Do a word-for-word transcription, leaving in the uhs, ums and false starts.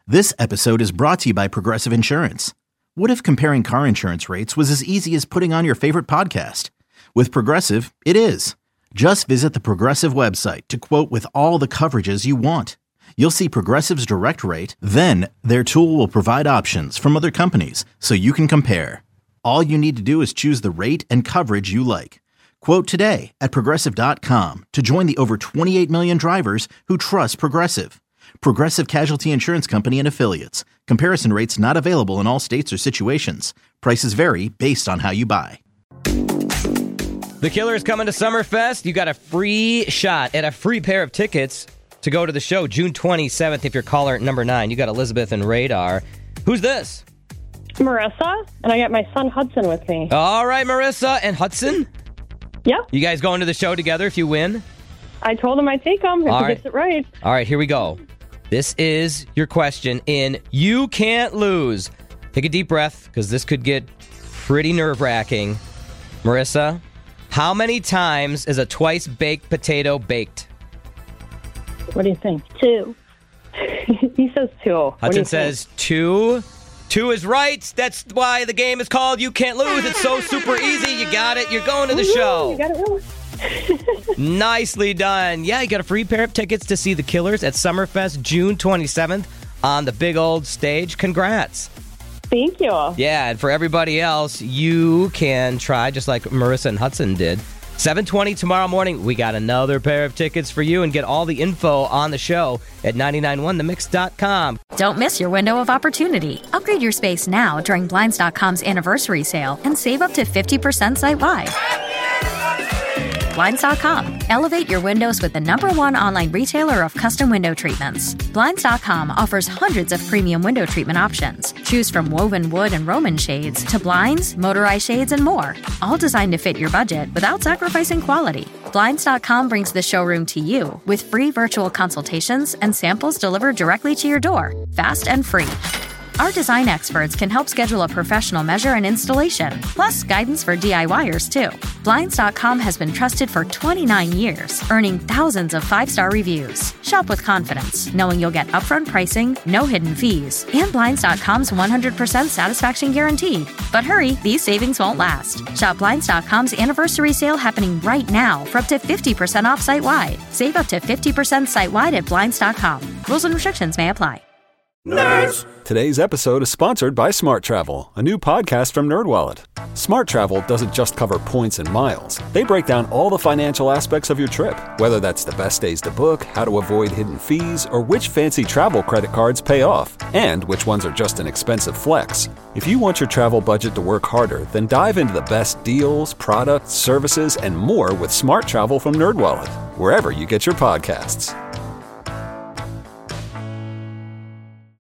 This episode is brought to you by Progressive Insurance. What if comparing car insurance rates was as easy as putting on your favorite podcast? With Progressive, it is. Just visit the Progressive website to quote with all the coverages you want. You'll see Progressive's direct rate, then their tool will provide options from other companies so you can compare. All you need to do is choose the rate and coverage you like. Quote today at Progressive dot com to join the over twenty-eight million drivers who trust Progressive. Progressive Casualty Insurance Company and Affiliates. Comparison rates not available in all states or situations. Prices vary based on how you buy. The Killers coming to Summerfest. You got a free shot at a free pair of tickets to go to the show June twenty-seventh if you're caller number nine. You got Elizabeth and Radar. Who's this? Marissa, and I got my son Hudson with me. All right, Marissa and Hudson. Yeah. You guys going to the show together if you win? I told him I'd take him if All he right. gets it right. All right, here we go. This is your question in You Can't Lose. Take a deep breath, because this could get pretty nerve-wracking. Marissa, how many times is a twice-baked potato baked? What do you think? Two. He says two. What do Hudson you says think? two. Two is right. That's why the game is called You Can't Lose. It's so super easy. You got it. You're going to the Woo-hoo, show. You got it right. Nicely done. Yeah, you got a free pair of tickets to see the Killers at Summerfest June twenty-seventh on the big old stage. Congrats. Thank you. Yeah, and for everybody else, you can try, just like Marissa and Hudson did. seven twenty tomorrow morning, we got another pair of tickets for you, and get all the info on the show at nine nine one the mix dot com. Don't miss your window of opportunity. Upgrade your space now during Blinds dot com's anniversary sale and save up to fifty percent site-wide. Blinds dot com. Elevate your windows with the number one online retailer of custom window treatments. Blinds dot com offers hundreds of premium window treatment options. Choose from woven wood and Roman shades to blinds, motorized shades, and more. All designed to fit your budget without sacrificing quality. Blinds dot com brings the showroom to you with free virtual consultations and samples delivered directly to your door, fast and free. Our design experts can help schedule a professional measure and installation, plus guidance for DIYers too. Blinds dot com has been trusted for twenty-nine years, earning thousands of five-star reviews. Shop with confidence, knowing you'll get upfront pricing, no hidden fees, and Blinds dot com's one hundred percent satisfaction guarantee. But hurry, these savings won't last. Shop Blinds dot com's anniversary sale happening right now for up to fifty percent off site-wide. Save up to fifty percent site-wide at Blinds dot com. Rules and restrictions may apply. Nerds! Today's episode is sponsored by Smart Travel, a new podcast from NerdWallet. Smart Travel doesn't just cover points and miles. They break down all the financial aspects of your trip, whether that's the best days to book, how to avoid hidden fees, or which fancy travel credit cards pay off, and which ones are just an expensive flex. If you want your travel budget to work harder, then dive into the best deals, products, services, and more with Smart Travel from NerdWallet, wherever you get your podcasts.